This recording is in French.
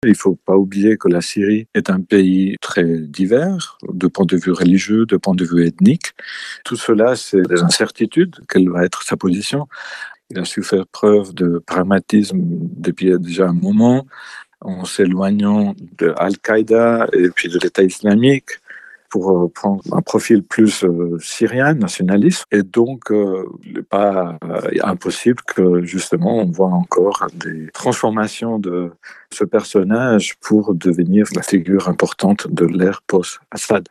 Il ne faut pas oublier que la Syrie est un pays très divers, de point de vue religieux, de point de vue ethnique. Tout cela, c'est des incertitudes. Quelle va être sa position? Il a su faire preuve de pragmatisme depuis déjà un moment, en s'éloignant de Al-Qaïda et puis de l'État islamique pour prendre un profil plus syrien, nationaliste. Et donc, il n'est pas impossible que, justement, on voit encore des transformations de ce personnage pour devenir la figure importante de l'ère post-Assad.